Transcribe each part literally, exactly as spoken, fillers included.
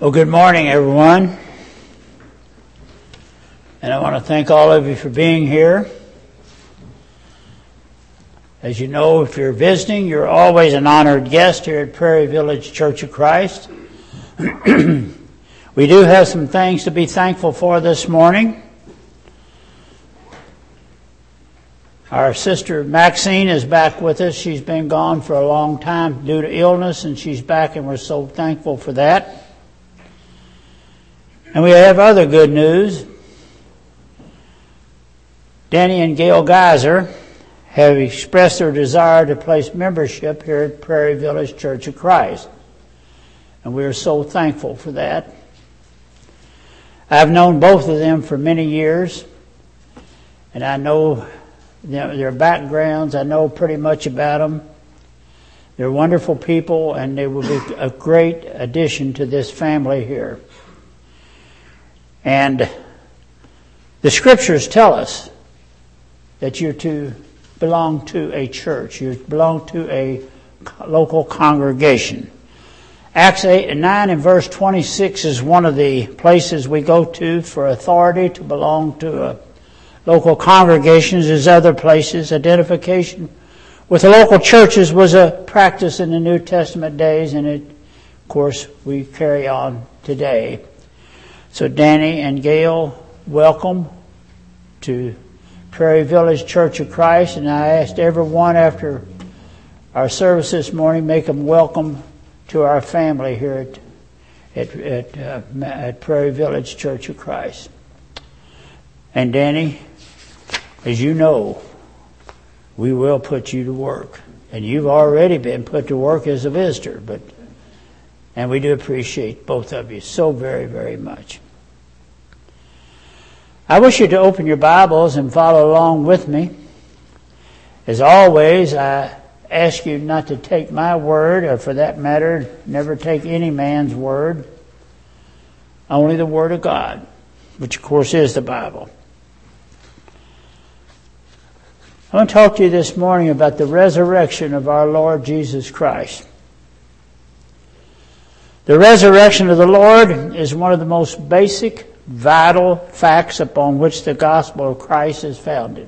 Well, good morning, everyone. And I want to thank all of you for being here. As you know, if you're visiting, you're always an honored guest here at Prairie Village Church of Christ. We do have some things to be thankful for this morning. Our sister Maxine is back with us. She's been gone for a long time due to illness, and she's back, and we're so thankful for that. And we have other good news. Danny and Gail Geyser have expressed their desire to place membership here at Prairie Village Church of Christ. And we are so thankful for that. I've known both of them for many years, and I know their backgrounds. I know pretty much about them. They're wonderful people, and they will be a great addition to this family here. And the scriptures tell us that you're to belong to a church. You belong to a local congregation. Acts eight and nine and verse twenty-six is one of the places we go to for authority to belong to a local congregations. As other places, identification with the local churches was a practice in the New Testament days, and it, of course, we carry on today. So Danny and Gail, welcome to Prairie Village Church of Christ. And I asked everyone after our service this morning, make them welcome to our family here at at at, uh, at Prairie Village Church of Christ. And Danny, as you know, we will put you to work. And you've already been put to work as a visitor, but and we do appreciate both of you so very, very much. I wish you to open your Bibles and follow along with me. As always, I ask you not to take my word, or for that matter, never take any man's word. Only the Word of God, which of course is the Bible. I want to talk to you this morning about the resurrection of our Lord Jesus Christ. The resurrection of the Lord is one of the most basic, vital facts upon which the gospel of Christ is founded.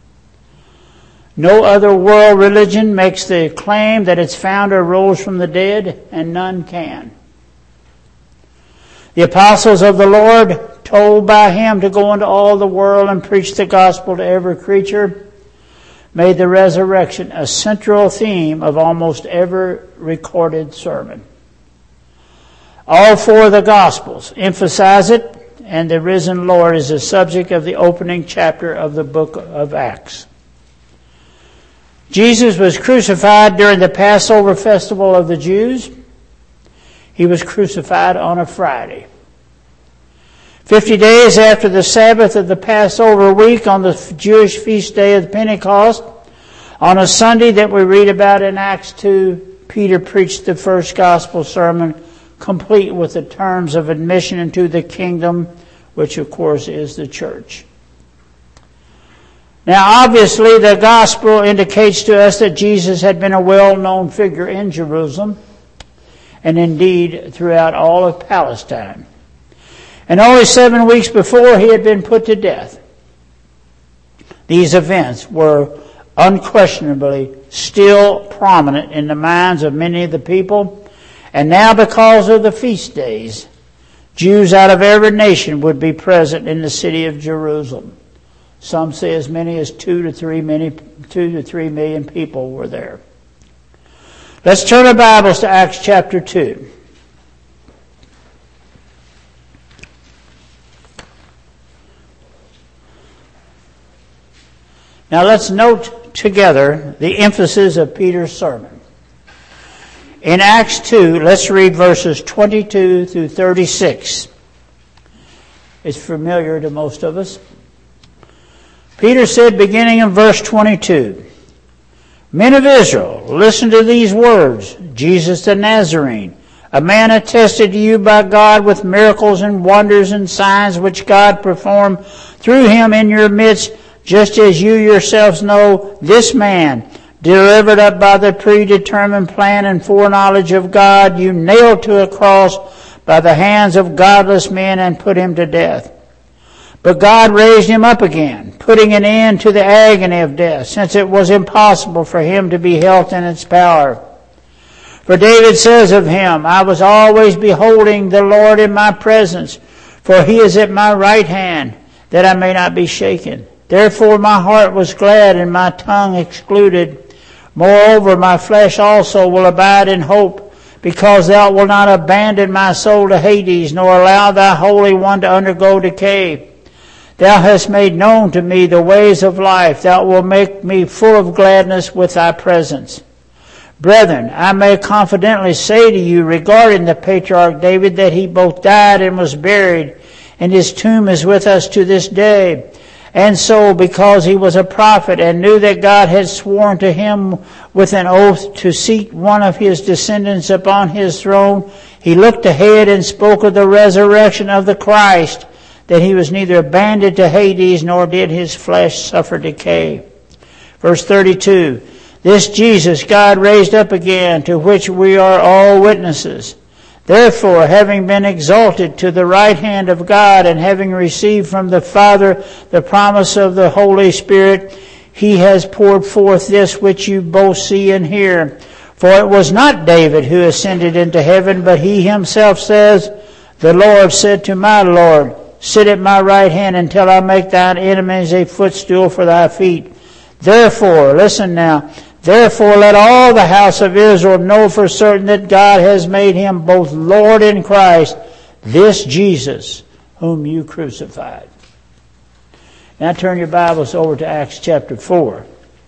No other world religion makes the claim that its founder rose from the dead, and none can. The apostles of the Lord, told by him to go into all the world and preach the gospel to every creature, made the resurrection a central theme of almost every recorded sermon. All four of the Gospels emphasize it, and the risen Lord is the subject of the opening chapter of the book of Acts. Jesus was crucified during the Passover festival of the Jews. He was crucified on a Friday. Fifty days after the Sabbath of the Passover week, on the Jewish feast day of Pentecost, on a Sunday that we read about in Acts two, Peter preached the first gospel sermon, complete with the terms of admission into the kingdom, which of course is the church. Now obviously the gospel indicates to us that Jesus had been a well-known figure in Jerusalem, and indeed throughout all of Palestine. And only seven weeks before he had been put to death. These events were unquestionably still prominent in the minds of many of the people. And now, because of the feast days, Jews out of every nation would be present in the city of Jerusalem. Some say as many as two to three many, two to three million people were there. Let's turn our Bibles to Acts chapter two. Now let's note together the emphasis of Peter's sermon. In Acts two, let's read verses twenty-two through thirty-six. It's familiar to most of us. Peter said, beginning in verse twenty-two, Men of Israel, listen to these words. Jesus the Nazarene, a man attested to you by God with miracles and wonders and signs which God performed through him in your midst, just as you yourselves know, this man, delivered up by the predetermined plan and foreknowledge of God, you nailed to a cross, by the hands of godless men and put him to death. But God raised him up again, putting an end to the agony of death, since it was impossible for him to be held in its power. For David says of him, I was always beholding the Lord in my presence, for he is at my right hand, that I may not be shaken. Therefore my heart was glad and my tongue excluded. Moreover, my flesh also will abide in hope, because thou wilt not abandon my soul to Hades, nor allow thy Holy One to undergo decay. Thou hast made known to me the ways of life. Thou wilt make me full of gladness with thy presence. Brethren, I may confidently say to you regarding the patriarch David that he both died and was buried, and his tomb is with us to this day. And so, because he was a prophet and knew that God had sworn to him with an oath to seat one of his descendants upon his throne, he looked ahead and spoke of the resurrection of the Christ, that he was neither abandoned to Hades, nor did his flesh suffer decay. Verse thirty-two, this Jesus God raised up again, to which we are all witnesses. Therefore, having been exalted to the right hand of God, and having received from the Father the promise of the Holy Spirit, he has poured forth this which you both see and hear. For it was not David who ascended into heaven, but he himself says, the Lord said to my Lord, sit at my right hand until I make thine enemies a footstool for thy feet. Therefore, listen now, therefore let all the house of Israel know for certain that God has made him both Lord and Christ, this Jesus whom you crucified. Now turn your Bibles over to Acts chapter four.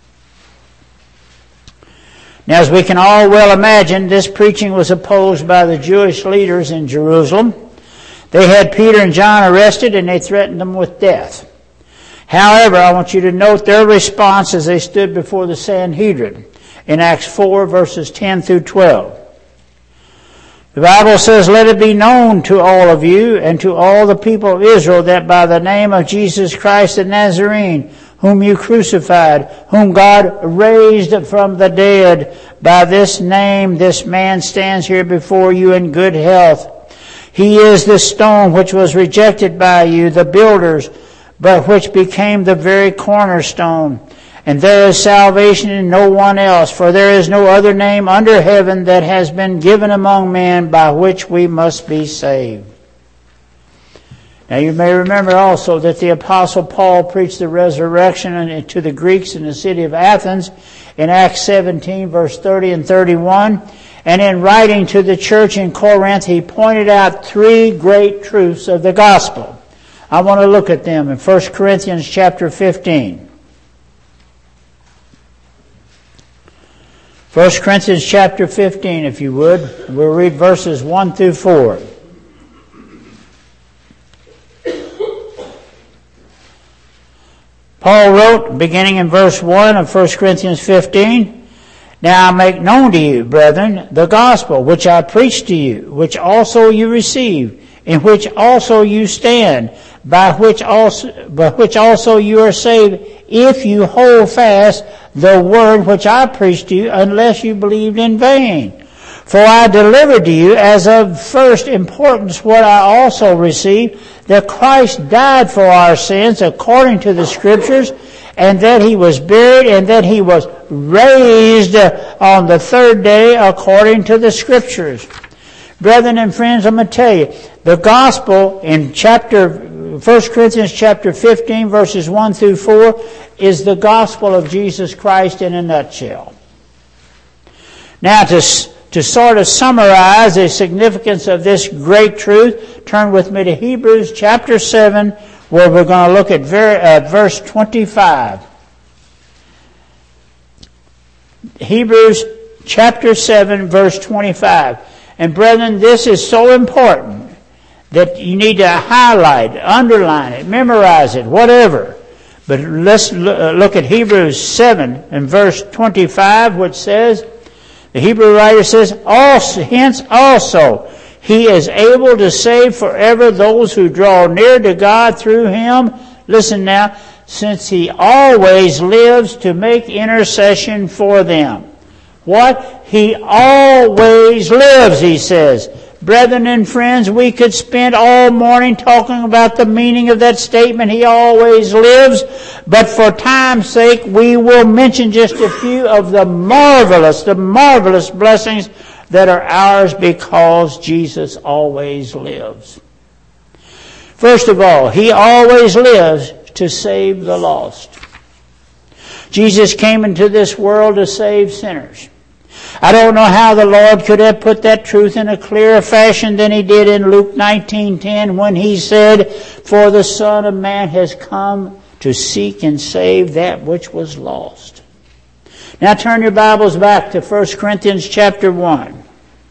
Now, as we can all well imagine, this preaching was opposed by the Jewish leaders in Jerusalem. They had Peter and John arrested and they threatened them with death. However, I want you to note their response as they stood before the Sanhedrin in Acts four, verses ten through twelve. The Bible says, let it be known to all of you and to all the people of Israel that by the name of Jesus Christ the Nazarene, whom you crucified, whom God raised from the dead, by this name this man stands here before you in good health. He is the stone which was rejected by you, the builders, but which became the very cornerstone. And there is salvation in no one else, for there is no other name under heaven that has been given among men by which we must be saved. Now you may remember also that the Apostle Paul preached the resurrection to the Greeks in the city of Athens in Acts seventeen, verse thirty and thirty-one. And in writing to the church in Corinth, he pointed out three great truths of the gospel. I want to look at them in First Corinthians chapter fifteen. First Corinthians chapter fifteen, if you would. We'll read verses one through four. Paul wrote, beginning in verse one of First Corinthians fifteen, Now I make known to you, brethren, the gospel which I preached to you, which also you received, in which also you stand, by which also, by which also you are saved, if you hold fast the word which I preached to you, unless you believed in vain. For I delivered to you as of first importance what I also received, that Christ died for our sins according to the Scriptures, and that he was buried, and that he was raised on the third day according to the Scriptures. Brethren and friends, I'm going to tell you, the gospel in chapter First Corinthians chapter fifteen, verses one through four, is the gospel of Jesus Christ in a nutshell. Now, to To sort of summarize the significance of this great truth, turn with me to Hebrews chapter seven, where we're going to look at ver- uh, verse twenty-five. Hebrews chapter seven, verse twenty-five. And brethren, this is so important that you need to highlight, underline it, memorize it, whatever. But let's look at Hebrews seven and verse twenty-five, which says, the Hebrew writer says, also, hence also he is able to save forever those who draw near to God through him. Listen now, since he always lives to make intercession for them. What? He always lives, he says. Brethren and friends, we could spend all morning talking about the meaning of that statement, He always lives. But for time's sake, we will mention just a few of the marvelous, the marvelous blessings that are ours because Jesus always lives. First of all, He always lives to save the lost. Jesus came into this world to save sinners. I don't know how the Lord could have put that truth in a clearer fashion than He did in Luke nineteen ten when He said, "For the Son of Man has come to seek and save that which was lost." Now turn your Bibles back to First Corinthians chapter one.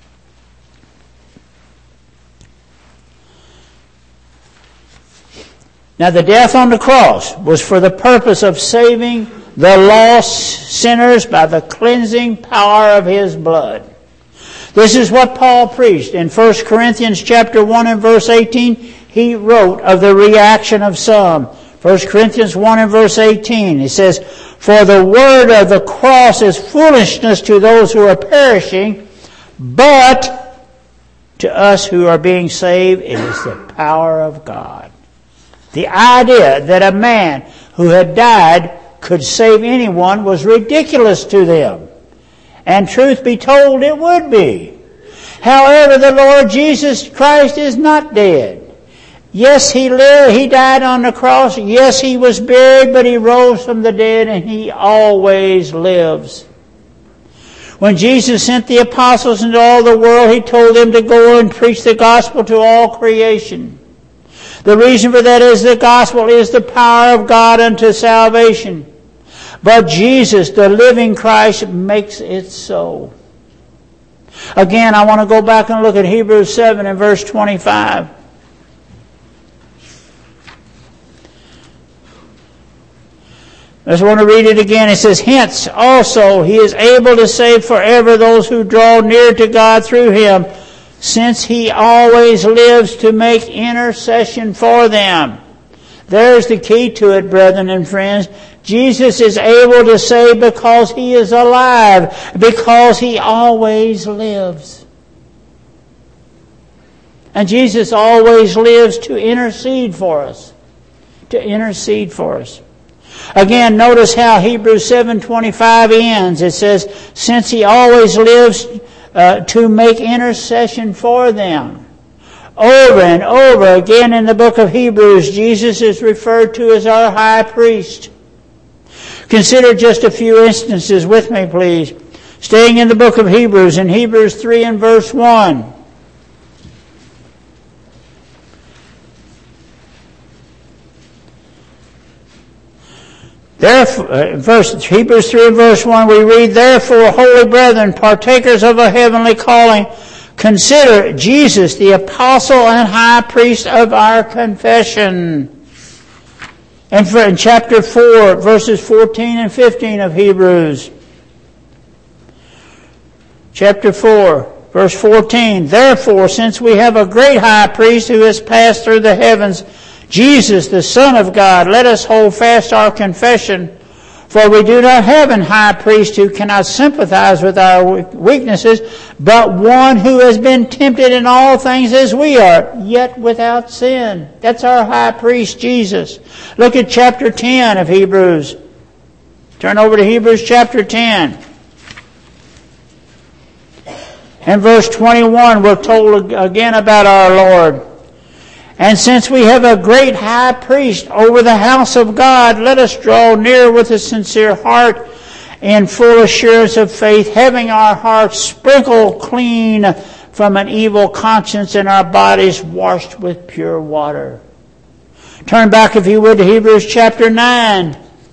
Now the death on the cross was for the purpose of saving the lost sinners by the cleansing power of His blood. This is what Paul preached in First Corinthians chapter one and verse eighteen. He wrote of the reaction of some. First Corinthians one and verse eighteen. He says, "For the word of the cross is foolishness to those who are perishing, but to us who are being saved, it is the power of God." The idea that a man who had died could save anyone was ridiculous to them. And truth be told, it would be. However, the Lord Jesus Christ is not dead. Yes, He lived, He died on the cross. Yes, He was buried, but He rose from the dead and He always lives. When Jesus sent the apostles into all the world, He told them to go and preach the gospel to all creation. The reason for that is the gospel is the power of God unto salvation. But Jesus, the living Christ, makes it so. Again, I want to go back and look at Hebrews seven and verse twenty-five. I just want to read it again. It says, "Hence also He is able to save forever those who draw near to God through Him, since He always lives to make intercession for them." There's the key to it, brethren and friends. Jesus is able to save because He is alive, because He always lives. And Jesus always lives to intercede for us. To intercede for us. Again, notice how Hebrews seven twenty-five ends. It says, "Since He always lives uh, to make intercession for them." Over and over again in the book of Hebrews, Jesus is referred to as our high priest. Consider just a few instances with me, please. Staying in the book of Hebrews, in Hebrews three and verse one. Therefore, uh, verse, Hebrews three and verse one, we read, "Therefore, holy brethren, partakers of a heavenly calling, consider Jesus, the apostle and high priest of our confession." And for, in chapter four, verses fourteen and fifteen of Hebrews. Chapter four, verse fourteen, "Therefore, since we have a great high priest who has passed through the heavens, Jesus, the Son of God, let us hold fast our confession. For we do not have an high priest who cannot sympathize with our weaknesses, but one who has been tempted in all things as we are, yet without sin." That's our high priest, Jesus. Look at chapter ten of Hebrews. Turn over to Hebrews chapter ten. In verse twenty-one, we're told again about our Lord. "And since we have a great high priest over the house of God, let us draw near with a sincere heart in full assurance of faith, having our hearts sprinkled clean from an evil conscience and our bodies washed with pure water." Turn back, if you would, to Hebrews chapter nine.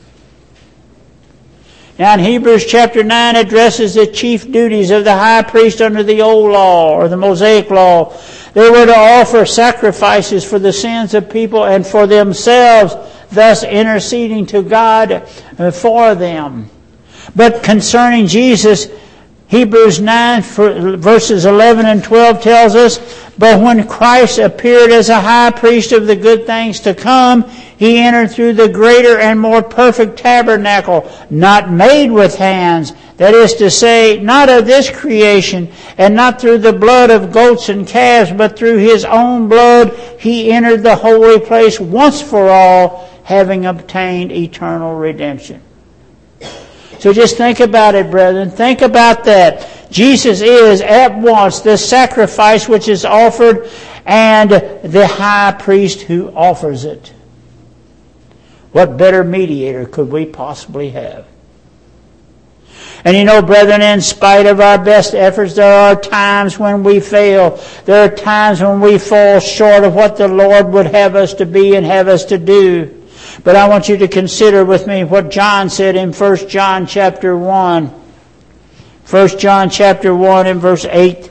Now in Hebrews chapter nine addresses the chief duties of the high priest under the old law or the Mosaic law. They were to offer sacrifices for the sins of people and for themselves, thus interceding to God for them. But concerning Jesus, Hebrews nine verses eleven and twelve tells us, "But when Christ appeared as a high priest of the good things to come, he entered through the greater and more perfect tabernacle, not made with hands, that is to say, not of this creation, and not through the blood of goats and calves, but through his own blood he entered the holy place once for all, having obtained eternal redemption." So just think about it, brethren. Think about that. Jesus is at once the sacrifice which is offered and the high priest who offers it. What better mediator could we possibly have? And you know, brethren, in spite of our best efforts, there are times when we fail. There are times when we fall short of what the Lord would have us to be and have us to do. But I want you to consider with me what John said in First John chapter one. First John chapter one and verse eight.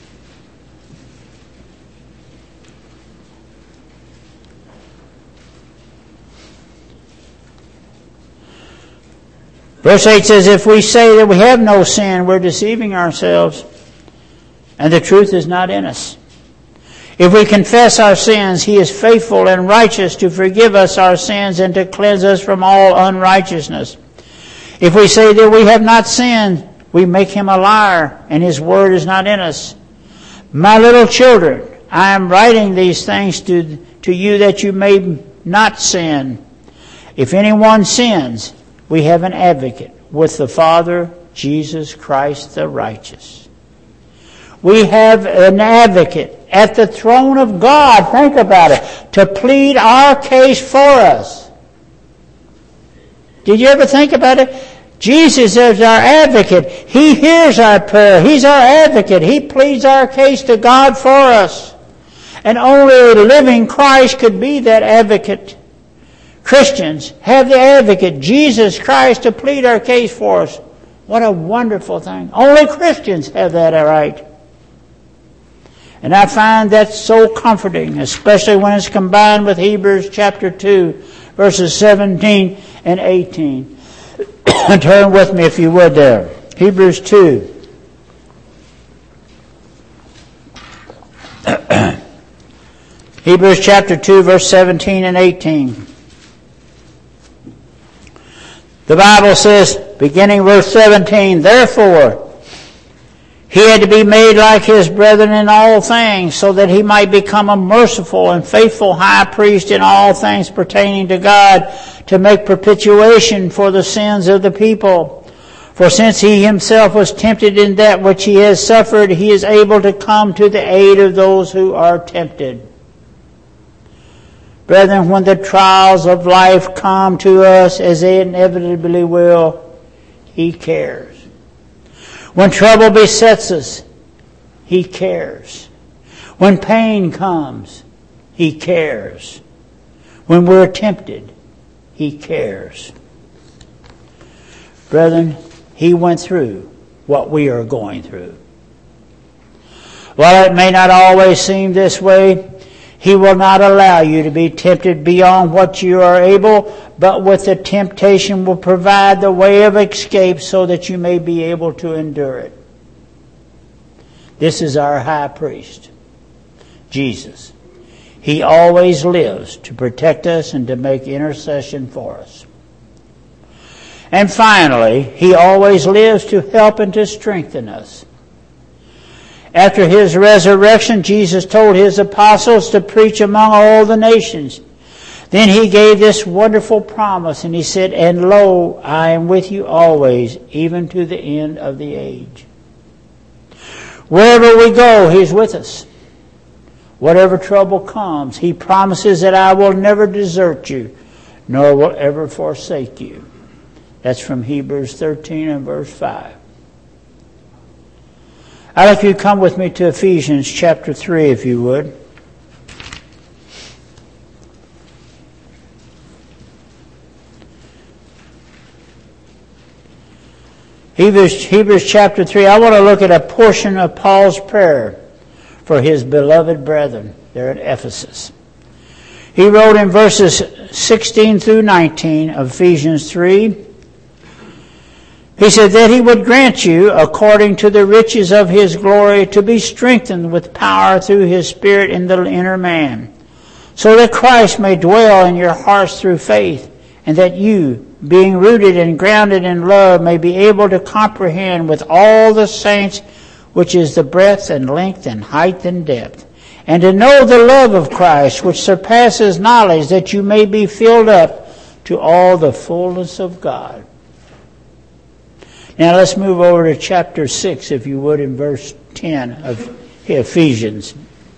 Verse eight says, "If we say that we have no sin, we're deceiving ourselves, and the truth is not in us. If we confess our sins, he is faithful and righteous to forgive us our sins and to cleanse us from all unrighteousness. If we say that we have not sinned, we make him a liar, and his word is not in us. My little children, I am writing these things to, to you that you may not sin. If anyone sins, we have an advocate with the Father, Jesus Christ the righteous." We have an advocate at the throne of God, think about it, to plead our case for us. Did you ever think about it? Jesus is our advocate. He hears our prayer. He's our advocate. He pleads our case to God for us. And only a living Christ could be that advocate. Christians have the advocate, Jesus Christ, to plead our case for us. What a wonderful thing. Only Christians have that right. And I find that so comforting, especially when it's combined with Hebrews chapter two, verses seventeen and eighteen. Turn with me if you would there. Hebrews two. Hebrews chapter two, verse seventeen and eighteen. The Bible says, beginning verse seventeen, "Therefore, he had to be made like his brethren in all things, so that he might become a merciful and faithful high priest in all things pertaining to God, to make propitiation for the sins of the people. For since he himself was tempted in that which he has suffered, he is able to come to the aid of those who are tempted." Brethren, when the trials of life come to us, as they inevitably will, he cares. When trouble besets us, he cares. When pain comes, he cares. When we're tempted, he cares. Brethren, he went through what we are going through. While it may not always seem this way, he will not allow you to be tempted beyond what you are able, but with the temptation will provide the way of escape so that you may be able to endure it. This is our high priest, Jesus. He always lives to protect us and to make intercession for us. And finally, he always lives to help and to strengthen us. After his resurrection, Jesus told his apostles to preach among all the nations. Then he gave this wonderful promise, and he said, "And lo, I am with you always, even to the end of the age." Wherever we go, he's with us. Whatever trouble comes, he promises that I will never desert you, nor will ever forsake you. That's from Hebrews thirteen and verse five. I'd like you to come with me to Ephesians chapter three, if you would. Hebrews, Hebrews chapter three, I want to look at a portion of Paul's prayer for his beloved brethren there at Ephesus. He wrote in verses sixteen through nineteen of Ephesians three, He said that he would grant you, according to the riches of his glory, to be strengthened with power through his Spirit in the inner man, so that Christ may dwell in your hearts through faith, and that you, being rooted and grounded in love, may be able to comprehend with all the saints which is the breadth and length and height and depth, and to know the love of Christ, which surpasses knowledge, that you may be filled up to all the fullness of God. Now let's move over to chapter six, if you would, in verse ten of Ephesians.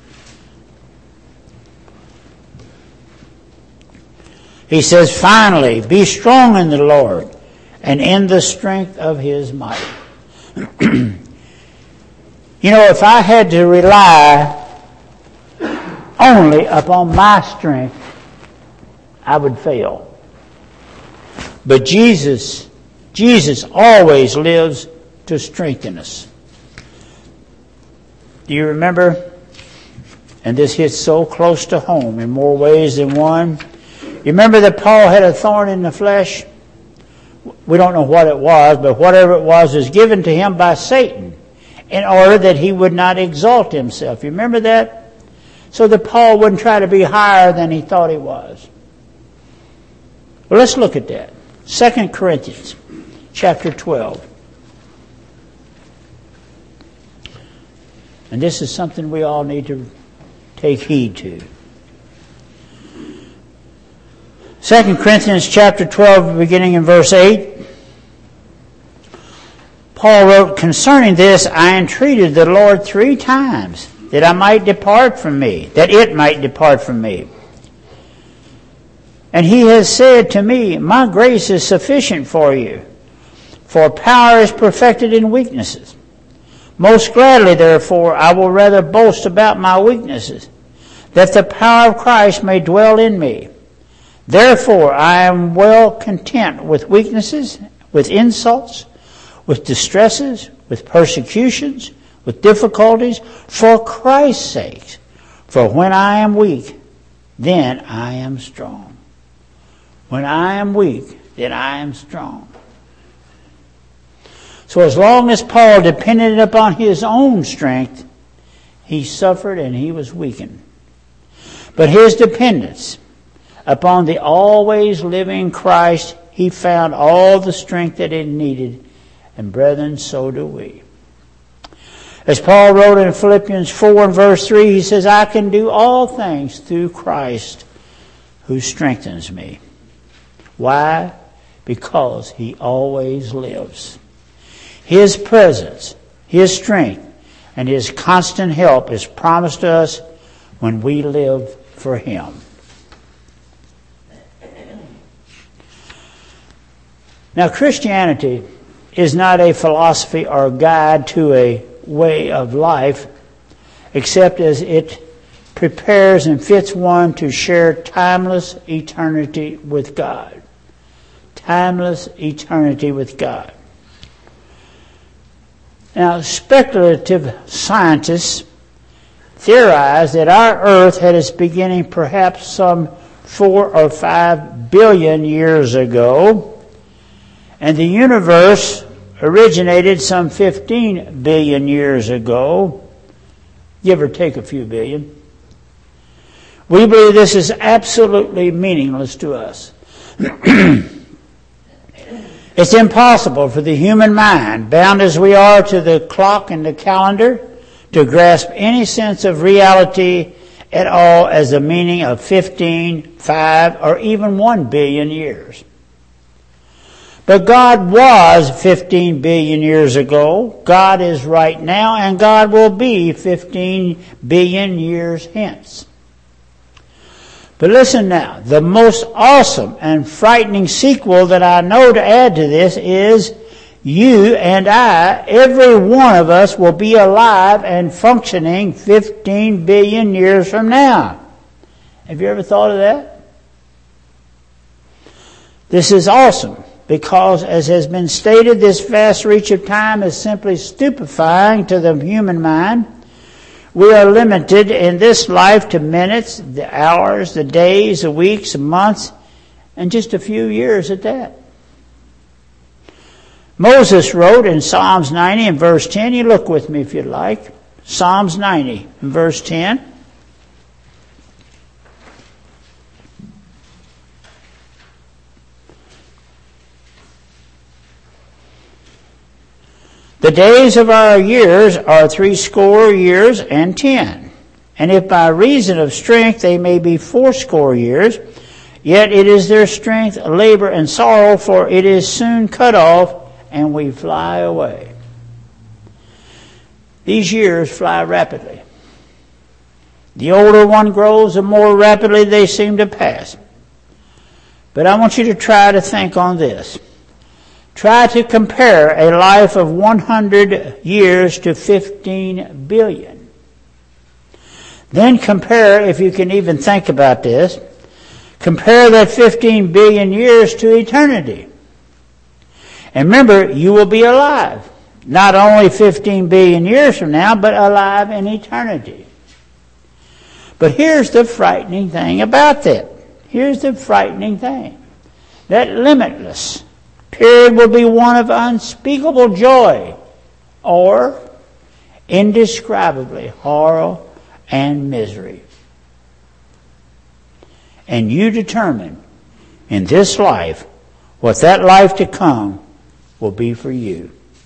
He says, finally, be strong in the Lord and in the strength of his might. You know, if I had to rely only upon my strength, I would fail. But Jesus, Jesus always lives to strengthen us. Do you remember? And this hits so close to home in more ways than one. You remember that Paul had a thorn in the flesh? We don't know what it was, but whatever it was was given to him by Satan in order that he would not exalt himself. You remember that? So that Paul wouldn't try to be higher than he thought he was. Well, let's look at that. Second Corinthians chapter twelve. And this is something we all need to take heed to. Second Corinthians chapter twelve, beginning in verse eight. Paul wrote, concerning this I entreated the Lord three times, that I might depart from me, that it might depart from me. And he has said to me, my grace is sufficient for you, for power is perfected in weaknesses. Most gladly, therefore, I will rather boast about my weaknesses, that the power of Christ may dwell in me. Therefore, I am well content with weaknesses, with insults, with distresses, with persecutions, with difficulties, for Christ's sake. For when I am weak, then I am strong. When I am weak, then I am strong. So as long as Paul depended upon his own strength, he suffered and he was weakened. But his dependence upon the always living Christ, he found all the strength that he needed. And brethren, so do we. As Paul wrote in Philippians four and verse three, he says, I can do all things through Christ who strengthens me. Why? Because he always lives. His presence, his strength, and his constant help is promised to us when we live for him. Now, Christianity is not a philosophy or guide to a way of life, except as it prepares and fits one to share timeless eternity with God. Timeless eternity with God. Now, speculative scientists theorize that our earth had its beginning perhaps some four or five billion years ago, and the universe originated some fifteen billion years ago, give or take a few billion. We believe this is absolutely meaningless to us. It's impossible for the human mind, bound as we are to the clock and the calendar, to grasp any sense of reality at all as the meaning of fifteen, five, or even one billion years. But God was fifteen billion years ago, God is right now, and God will be fifteen billion years hence. But listen now, the most awesome and frightening sequel that I know to add to this is you and I, every one of us, will be alive and functioning fifteen billion years from now. Have you ever thought of that? This is awesome because, as has been stated, this vast reach of time is simply stupefying to the human mind. We are limited in this life to minutes, the hours, the days, the weeks, the months, and just a few years at that. Moses wrote in Psalms ninety and verse ten, you look with me if you'd like, Psalms ninety and verse ten. The days of our years are threescore years and ten. And if by reason of strength they may be fourscore years, yet it is their strength, labor, and sorrow, for it is soon cut off, and we fly away. These years fly rapidly. The older one grows, the more rapidly they seem to pass. But I want you to try to think on this. Try to compare a life of one hundred years to fifteen billion. Then compare, if you can even think about this, compare that fifteen billion years to eternity. And remember, you will be alive. Not only fifteen billion years from now, but alive in eternity. But here's the frightening thing about that. Here's the frightening thing. That limitless period will be one of unspeakable joy or indescribably horror and misery. And you determine in this life what that life to come will be for you.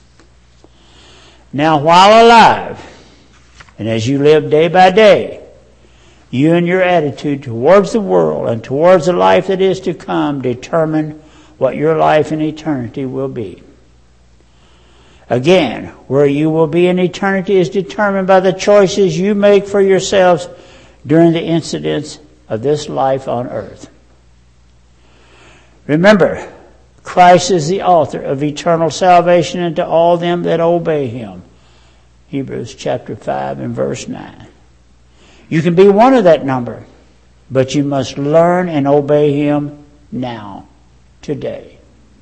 Now, while alive, and as you live day by day, you and your attitude towards the world and towards the life that is to come determine what your life in eternity will be. Again, where you will be in eternity is determined by the choices you make for yourselves during the incidents of this life on earth. Remember, Christ is the author of eternal salvation unto all them that obey Him. Hebrews chapter five and verse nine. You can be one of that number, but you must learn and obey Him now, today.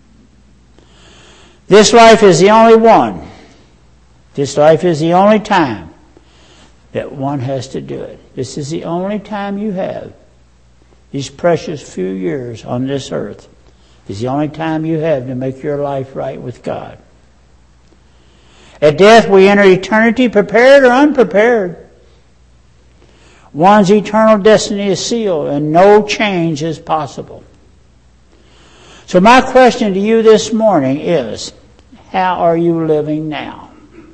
This life is the only one. This life is the only time that one has to do it. This is the only time you have. These precious few years on this earth is the only time you have to make your life right with God. At death we enter eternity prepared or unprepared. One's eternal destiny is sealed and no change is possible. So my question to you this morning is, how are you living now?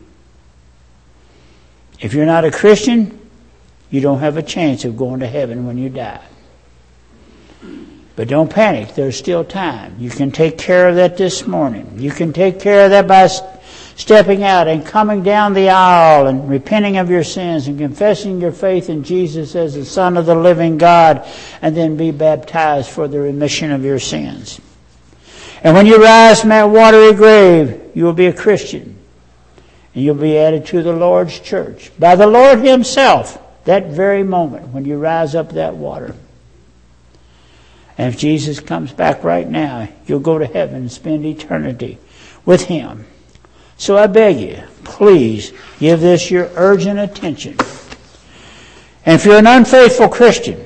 If you're not a Christian, you don't have a chance of going to heaven when you die. But don't panic. There's still time. You can take care of that this morning. You can take care of that by stepping out and coming down the aisle and repenting of your sins and confessing your faith in Jesus as the Son of the living God, and then be baptized for the remission of your sins. And when you rise from that watery grave, you will be a Christian. And you'll be added to the Lord's church by the Lord Himself that very moment when you rise up that water. And if Jesus comes back right now, you'll go to heaven and spend eternity with Him. So I beg you, please give this your urgent attention. And if you're an unfaithful Christian,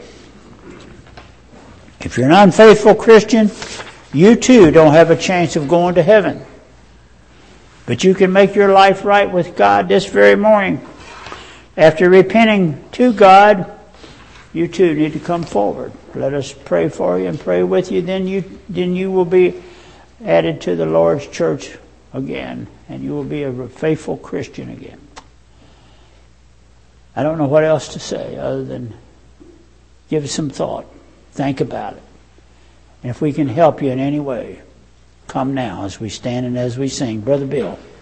if you're an unfaithful Christian, you too don't have a chance of going to heaven. But you can make your life right with God this very morning. After repenting to God, you too need to come forward. Let us pray for you and pray with you. Then you, then you will be added to the Lord's church again, and you will be a faithful Christian again. I don't know what else to say other than give it some thought. Think about it. And if we can help you in any way, come now as we stand and as we sing. Brother Bill.